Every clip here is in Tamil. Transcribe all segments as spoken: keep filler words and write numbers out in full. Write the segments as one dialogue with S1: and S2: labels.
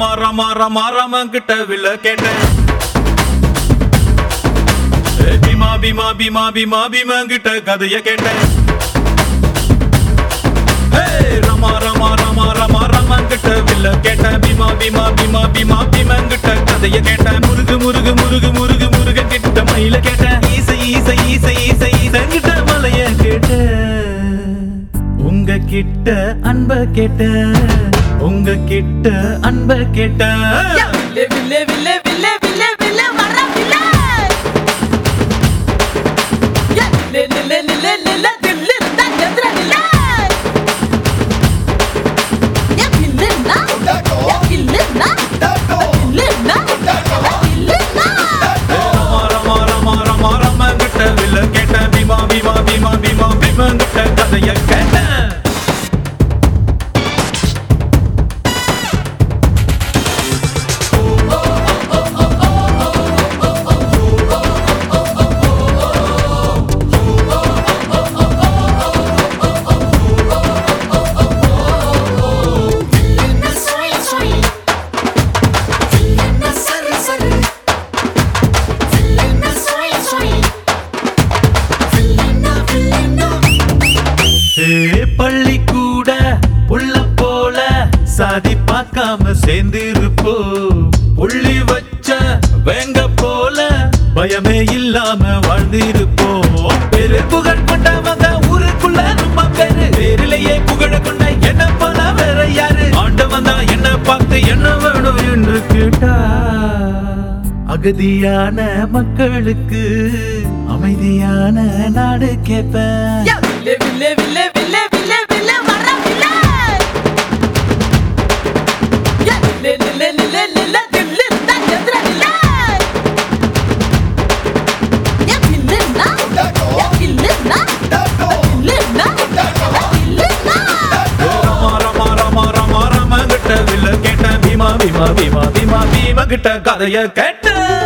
S1: ரமா ரமா ரமா ரமா கிட்ட வில்ல கேட்டேன். பீமா பீமா பீமா பீமா பீமா கிட்ட கதைய கேட்டேன். ரமா ரமா ரமா ரமா ரமா கிட்ட வில்ல கேட்டேன். பீமா பீமா பீமா பீமா பீமா கிட்ட கதைய கேட்டேன். முருகு முருகு முருகு முருகு முருக கிட்ட மயில கேட்டேன். ஈசை ஈசை ஈசை ஈசை ஈசை கிட்ட மலைய கேட்டேன். உங்க கிட்ட அன்ப கேட்ட உங்க கிட்ட அன்ப கேட்ட
S2: வில்லே வில்லே வில்லே வில்லே வில்லே வர வில்லே யா லே லே லே லே லே தில்லு தா சந்திர வில்லே யா வில்லே நா யா வில்லே நா வில்லே நா வில்லே நா
S1: ரமா ரமா ரமா ரமா ரமா கிட்ட வில்ல கேட்ட. பீமா பீமா பீமா பீமா பீமா கிட்ட கதைய கேட்டேன். பள்ளி கூட புள்ள போல சாதி பார்க்காம சேர்ந்திருப்போ. புள்ளி வச்ச வேங்க போல பயமே இல்லாம வாழ்ந்திருப்போம். பெரு புகழ் கொண்டவங்க ஊருக்குள்ள நம்ம பேரு. பேரிலேயே புகழ கொண்ட என்ன போல வேற யாரு? ஆண்டவன் தான் என்ன பார்த்து என்ன வேணும் என்று கேட்டா. அகதியான மக்களுக்கு அமைதியான நாடு கேட்பேன்.
S2: வில்லே வில்லே வில்லே வில்லே வில்லே வில்லே வர வில்லே யா லே லே லே லே தில்லு தா சந்திர வில்லே யா வில்லே நா யா வில்லே நா வில்லே நா வில்லே நா
S1: ரமா ரமா ரமா ரமா ரமா கிட்ட வில்ல கேட்ட. பீமா பீமா பீமா பீமா பீமா கிட்ட கதைய கேட்ட.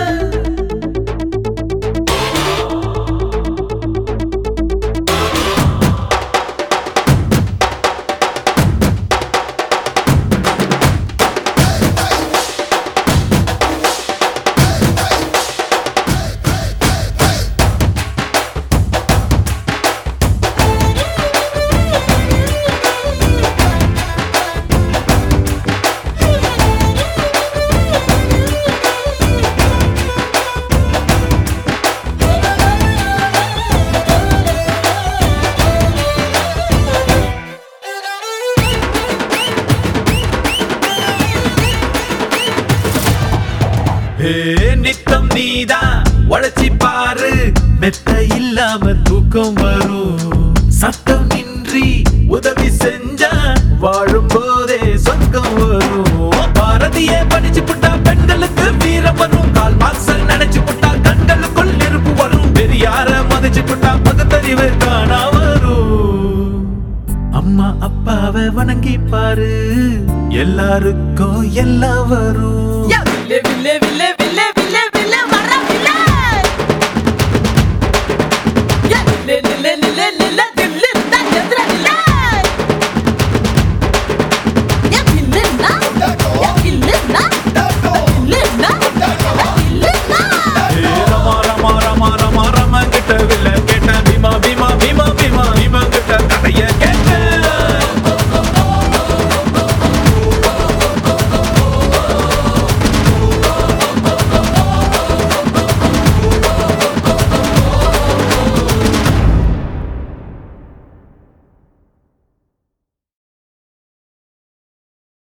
S1: நித்தம் நீதான் உழைச்சி பாரு. மெத்த இல்லாம தூக்கம் வரும். சட்டம் இன்றி உதவி செஞ்சா வாழும் போதே சொர்க்கம் வரும். பாரதிய படிச்சு புட்டா பெண்களுக்கு வீரம் வரும். கால் மார்க்ஸ நினைச்சு புட்டா கண்களுக்குள் நெருப்பு வரும். பெரியார மதிச்சு புட்டா பகுத்தறிவு காணா வரும். அம்மா அப்பாவை வணங்கி பாரு. எல்லாருக்கும் எல்லாம் வரும்.
S2: வில்லே வில்லே வில்லே வில்லே